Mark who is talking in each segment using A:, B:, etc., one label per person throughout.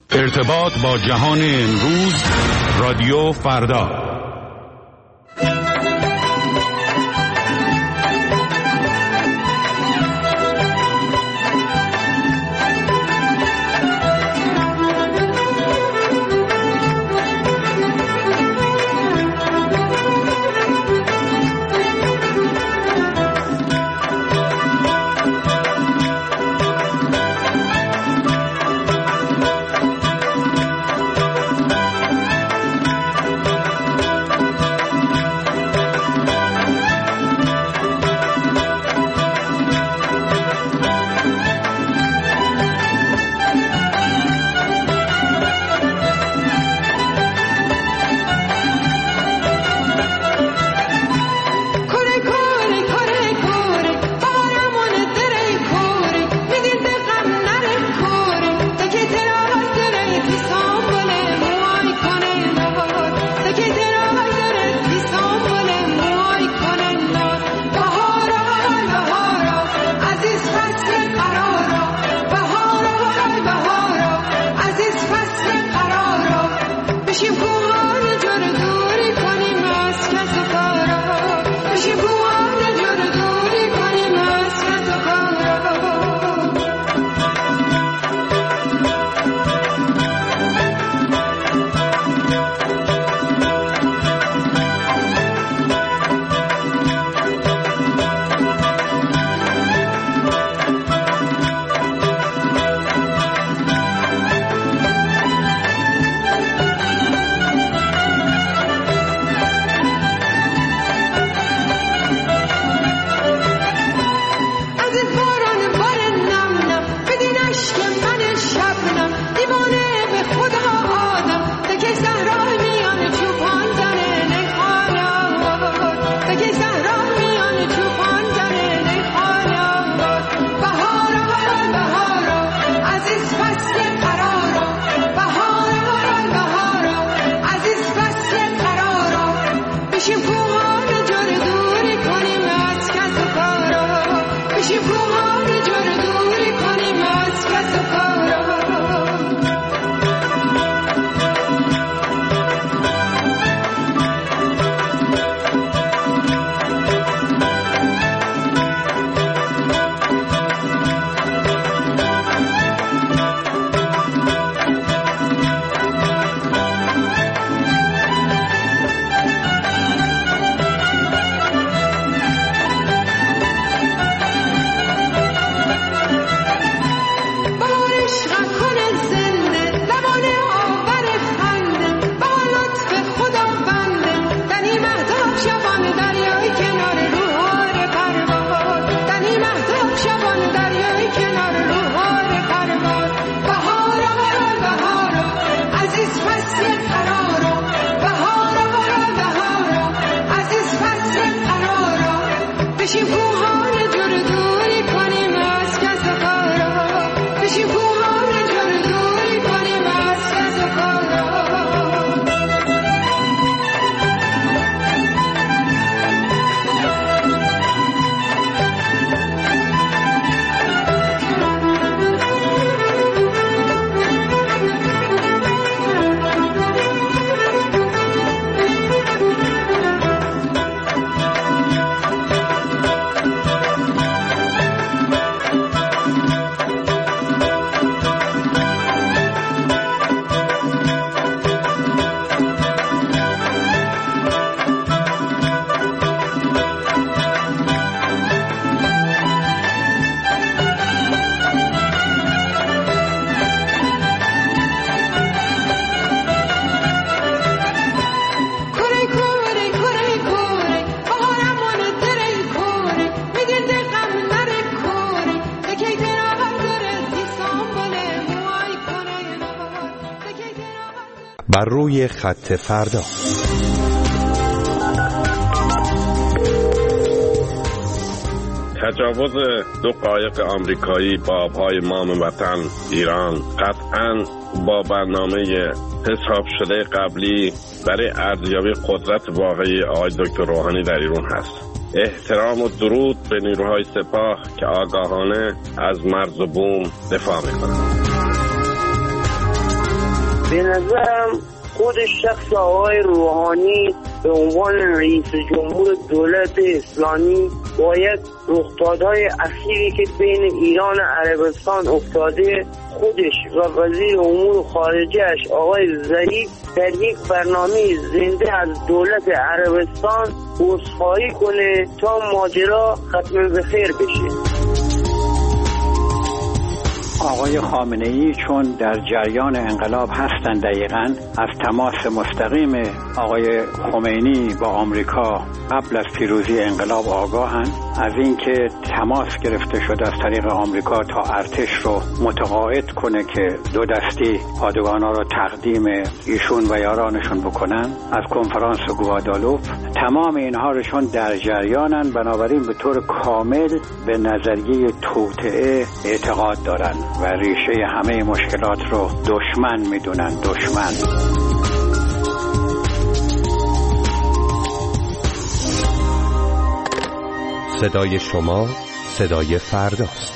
A: ارتباط با جهان امروز، رادیو فردا.
B: بر روی خط فردا.
C: تجاوز دو قایق آمریکایی با آبهای مام وطن ایران قطعاً با برنامه حساب شده قبلی برای ارزیابی قدرت واقعی آقای دکتر روحانی در ایران هست. احترام و درود به نیروهای سپاه که آگاهانه از مرز و بوم دفاع میکنند.
D: به نظرم خود شخص آقای روحانی به عنوان رئیس جمهور دولت اسلامی باید رخدادهای اخیری که بین ایران و عربستان افتاده خودش و وزیر امور خارجه‌اش آقای ظریف در یک برنامه زنده از دولت عربستان عذرخواهی کنه تا ماجرا ختم به خیر بشه.
E: آقای خامنه‌ای چون در جریان انقلاب هستند دقیقاً از تماس مستقیم آقای خمینی با آمریکا قبل از پیروزی انقلاب آگاهند از اینکه تماس گرفته شده از طریق آمریکا تا ارتش رو متقاعد کنه که دو دستی پادگانا رو تقدیم ایشون و یارانشون بکنن از کنفرانس گوادالوپ. تمام اینها رو چون در جریانن بنابراین به طور کامل به نظریه توطئه اعتقاد دارن و ریشه همه مشکلات رو دشمن میدونن. دشمن.
B: صدای شما صدای فرداست.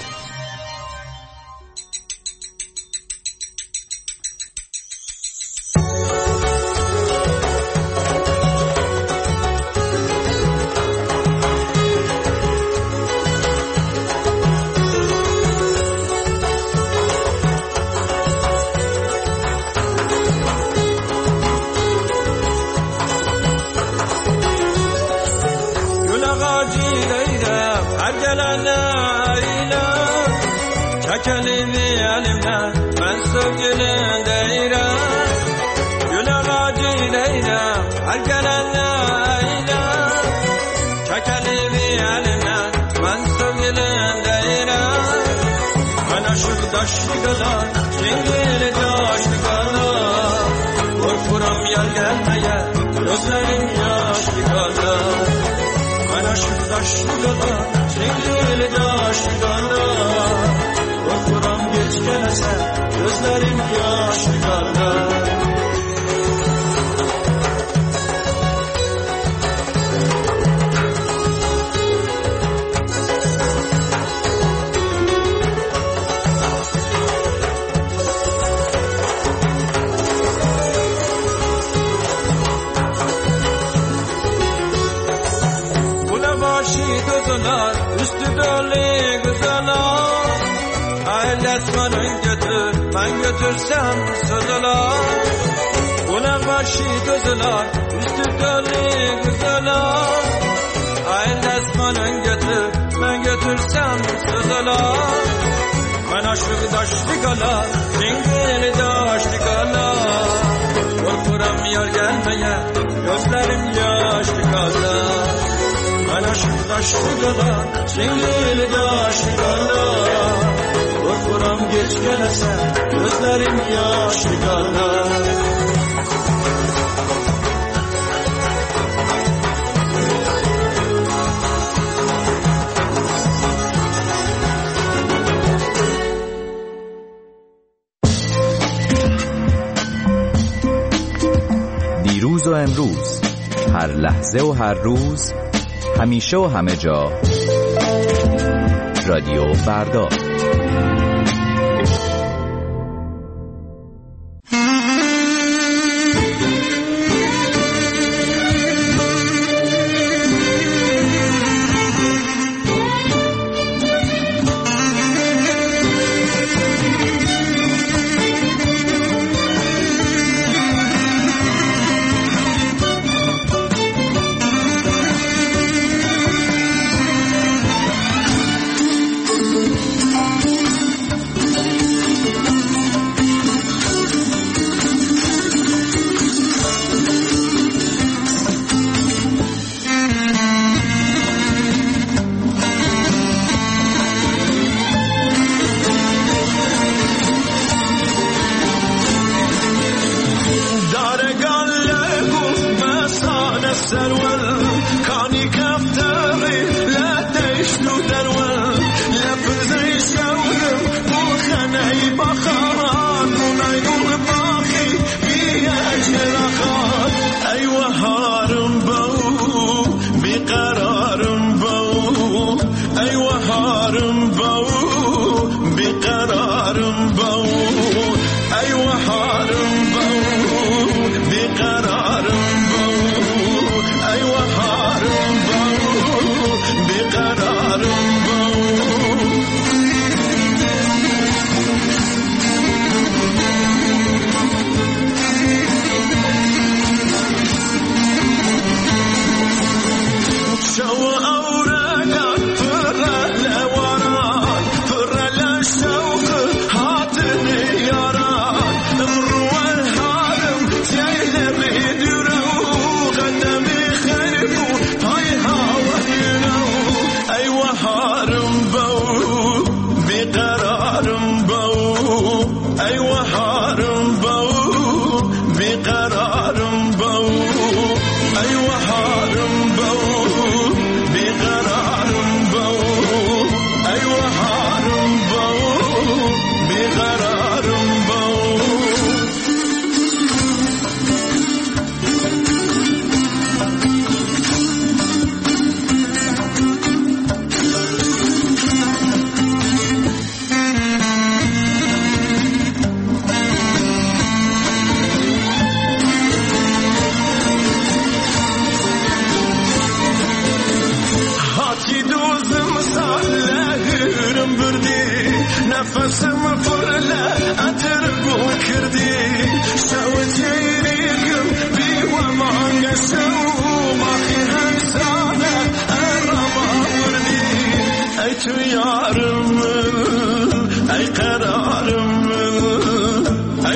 F: دیروز و امروز، هر لحظه و هر روز، همیشه و همه جا، رادیو فردا.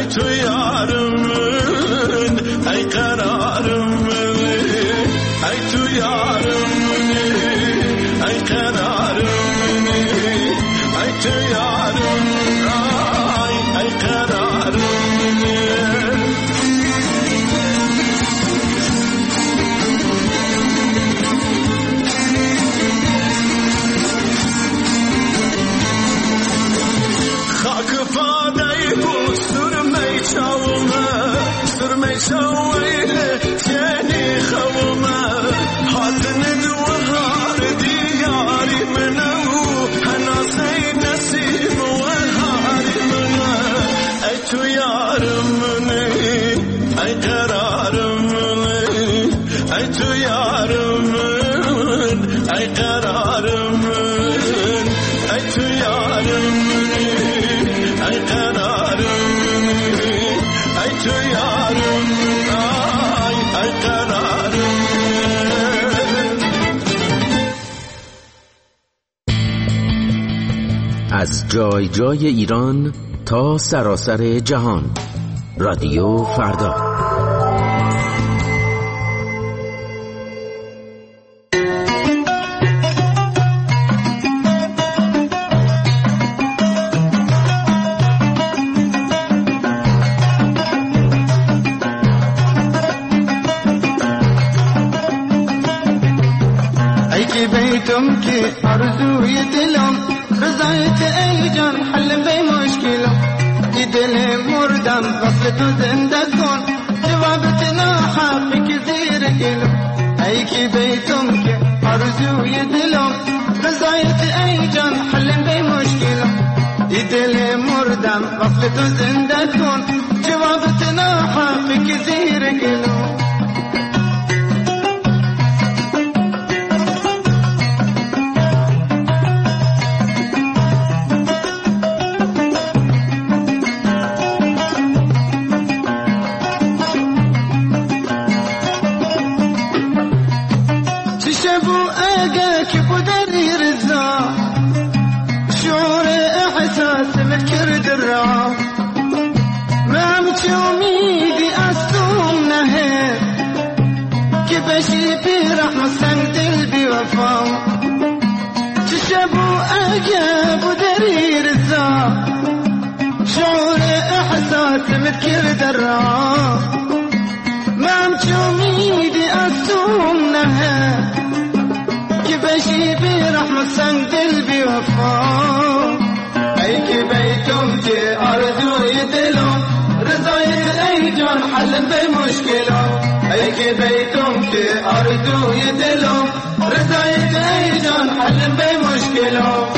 G: تو یارم من ای قرارم من ای تو یارم من ای قرارم من ای تو یارم من ای قرارم من خاک پادای بو سرمی چاومه سرمی چاویله تینی خومه حاتن دوهار دیاری منو هناسی نسیم و هاری منه ای تو یارم منه ای قرارم منه ای تو یارم من ای قرارم من ای تو یارم منه ای قرارم ای تو یارم ای قرارم.
H: از جای جای ایران تا سراسر جهان، رادیو فردا.
I: بیتم که آرزوی دلم رضایت ای جان حل به مشکلم ای دل مردم وصل تو زنده کن جوابت ناحقی که زیر گلم ای که بیتم که آرزوی دلم رضایت ای جان حل به مشکلم ای دل مردم وصل تو زنده کن جوابت ناحقی که زیر گلم مذكر درا ما مشوميدي أسومنها كبشي برحمة سند قلبي وفا أي كبيتم كي أرجو يدلون رضاية أي جان حل بمشكلة أي كبيتم كي أرجو يدلون رضاية أي جان حل بمشكلة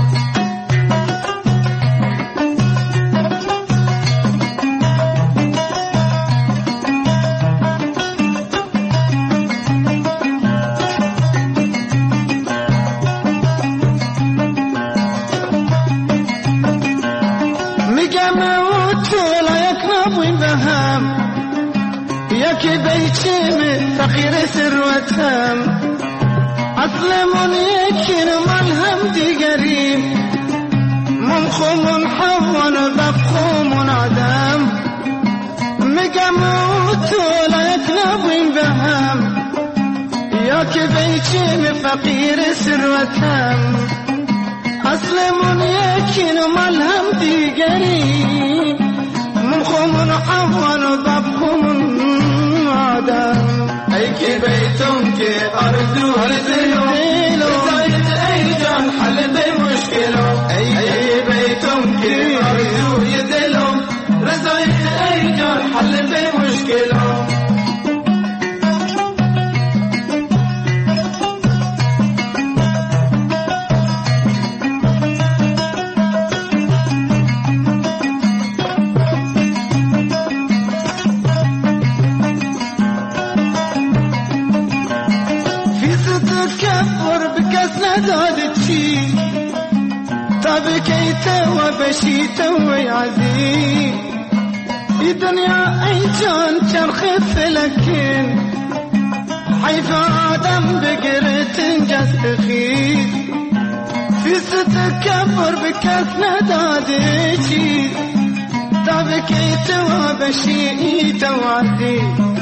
I: فقير ثروتهم أسلم يكن ملهم دقريب منخم حون بقوم عدم مقاموت ولا يتنبين بهم ياك بيتي فقير ثروتهم أسلم يكن ملهم دقريب منخم حون بقوم عدم أي بيتم كي أرجو هالزيلو رضاية أي جان حل بمشكلة أي بيتم كي أرجو يدلو رضاية أي جان حل بمشكلة وبشيت ويعزي الدنيا أي جان شرخ فلكين حيث آدم بقرة جستخيد في ستكبر بكسنة داديشي عذابك توابشي توعدي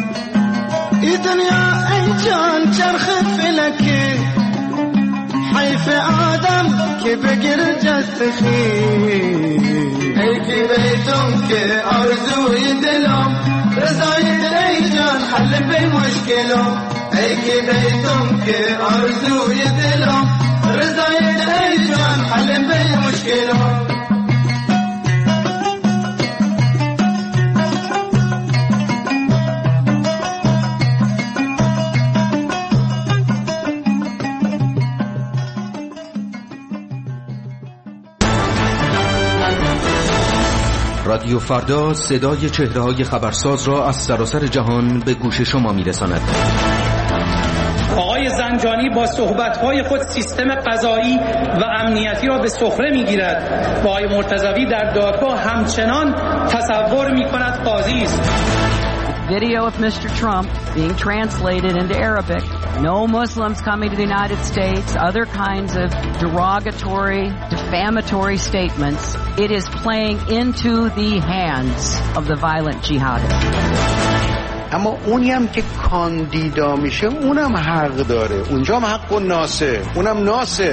I: دنيا انجان چرخ فلکی حیف آدم که بگیر جستخی ای که بیتم که آرزوی دلم رضای ای جان حل به مشکلم ای که بیتم که آرزوی دلم رضای ای جان حل به مشکلم
H: رادیو فردا صدای چهره‌های خبرساز را از سراسر جهان به گوش شما می‌رساند.
J: آقای زنجانی با صحبت‌های خود سیستم قضایی و امنیتی را به سخره می‌گیرد. آقای مرتضوی در دادگاه همچنان تصور می‌کند قاضی است.
K: Video of Mr. Trump being translated into Arabic. No Muslims coming to the United States, other kinds of derogatory, defamatory statements. It is playing into the hands of the violent jihadists.
L: اما اونی هم که کاندیدا میشه اونم حق داره، اونجا هم حق و ناسه، اونم ناسه.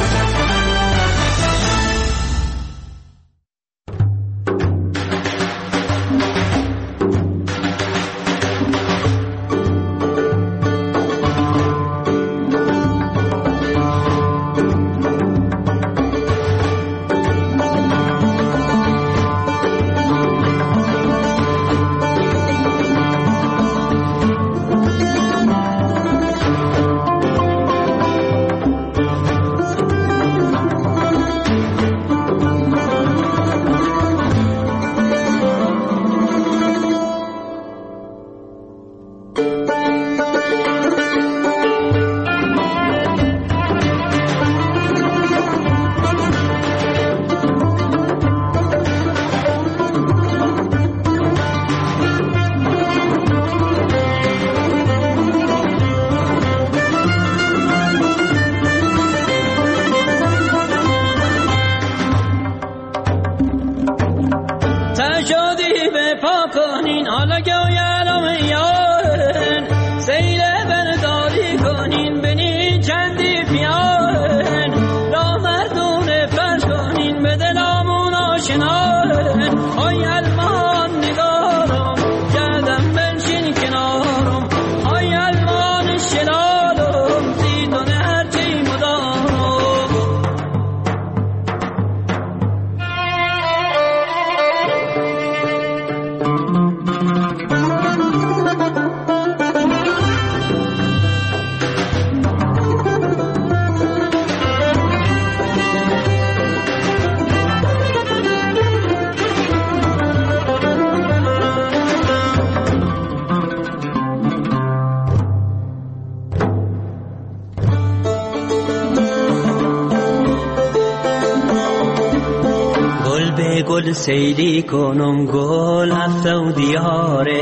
M: گل سیلی کنم گل هفته و دیاره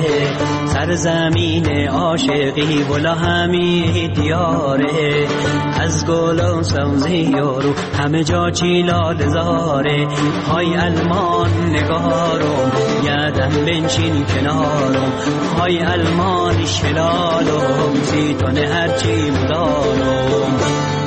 M: سرزمین عاشقی ولا همی دیاره از گل و سوزی یارو همه جا چیلاد زاره های المان نگارم یادم بنشین کنارم های المان شلالم زیتون هرچی مدارم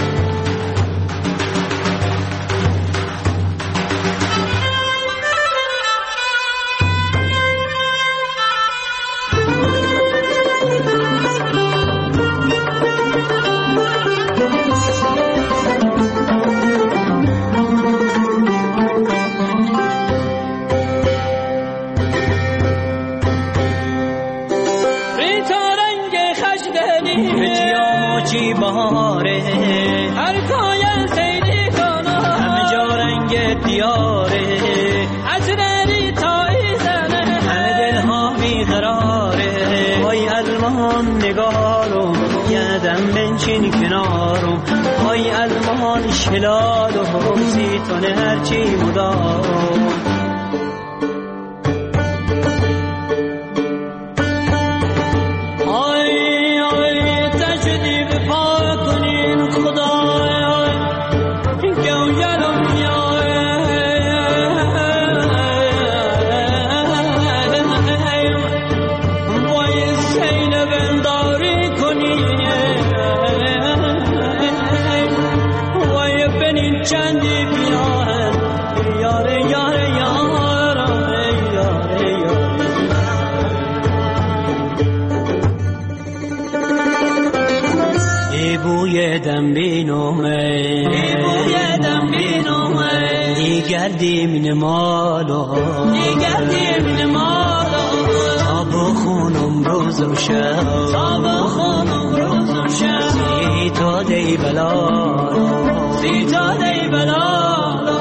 M: شلال و زیتون هرچی مدام بویدم بینومه بویدم بینومه دیگردیم نمالو دیگردیم نمالو تا بخونم روز و شب تا بخونم روز و شب سی تا دی بلالو سی تا دی بلالو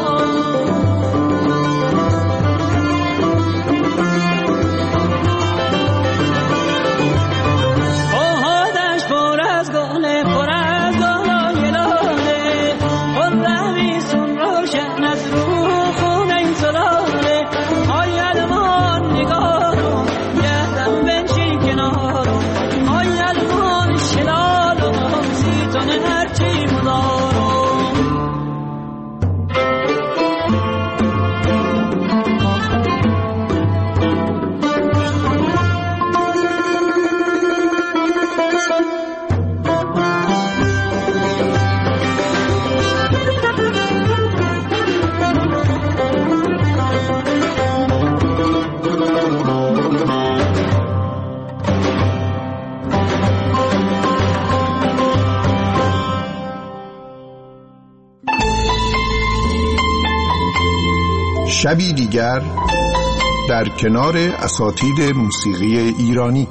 N: شبی دیگر در کنار اساتید موسیقی ایرانی.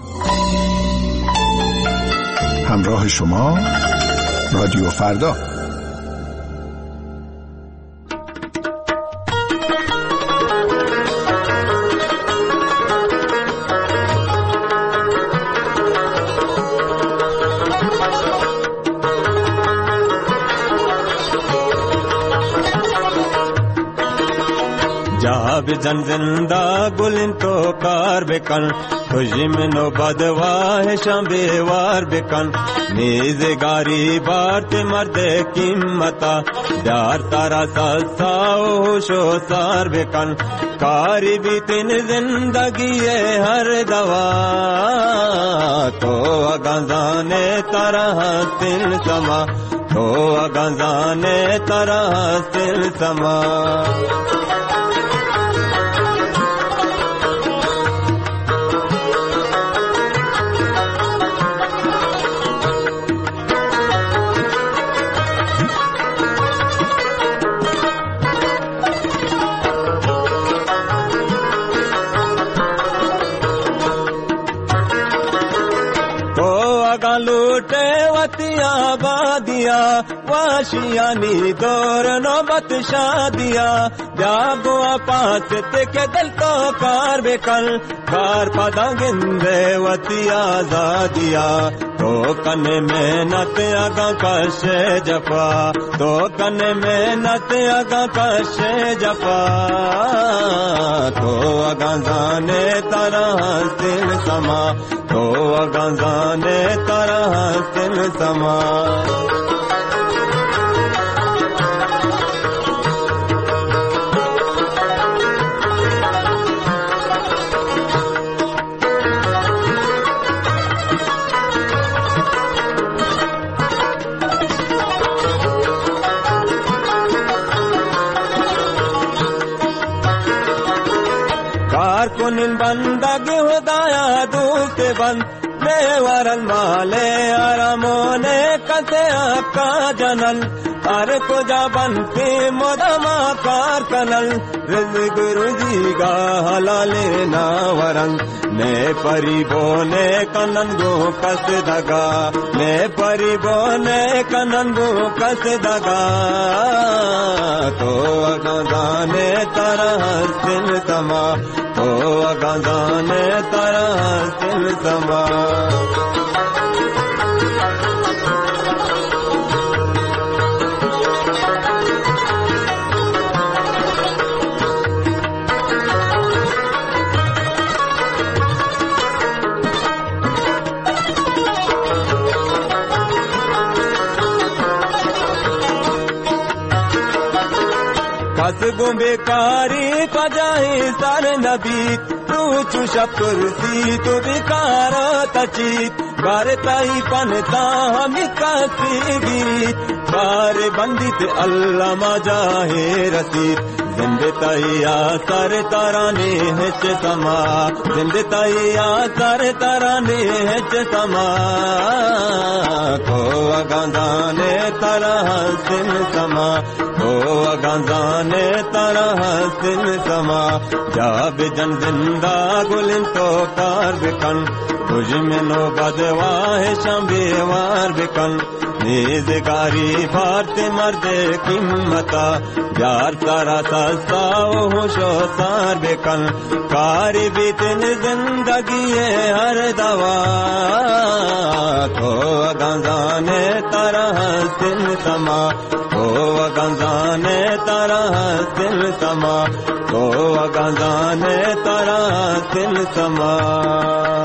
N: همراه شما رادیو فردا.
O: जन जिंदा गुलिन तो car bacon खुशी में नो बदवाह शाम बेवार बेकन नीज़े गारी बात मर्दे कीमता डार तारा साओ शो सार बेकन कारी भी तीन जिंदगी है हर दवा तो अगंजाने तरह तिल समा तो अगंजाने तरह तिल समा लूटे वतिया बादिया वाशियानी दौर नौबत शादिया जागो पास के दिल तो कार बेकल कार पदा गिंदे वतिया जादिया तो कन मेहनत अगा कशे जफा तो कन मेहनत अगा कशे जफा तो अगा जाने तरह दिल समा तो अगा जाने तरह दिल समा कुनिन बंदगी हुदाया दूते बंद मेवरल माले आरामोने कसे आका जनल हर कुजा बनते मोदमा कार कनल रिज़्क़ रुज़ीगा हलाले ना वरंग ने परी बोने कनन गो कस दगा ने परी बोने कनन गो कस दगा तो अगंजाने तरह दिल समा तो अगंजाने तरह दिल समा कसगो बेकारी पजाही सर नबी तू चुशप कुर्सी तो बेकारा तचीत बारताई पनता हम कासी बीत बार बंदित अल्लाह मजाहे रसीद जिंदताइया सर तरानी हिच समा जिंदताइया सर तरानी हिच समा को अगंदाने तरह सिन समा को अगंदाने तरह सिन समा जा बिजन जिंदा गुलिन तो कार बिकन तुझ में नो बदवाह शंबेवार बिकन निजगारी भारत मर्दे कीमता यार सारा सस्ता होशो सार बेकन कारी बीतन जिंदगी हर दवा तो गंजाने तरह सिन समा तो गंजाने तरह सिन समा तो गंजाने तरह सिन समा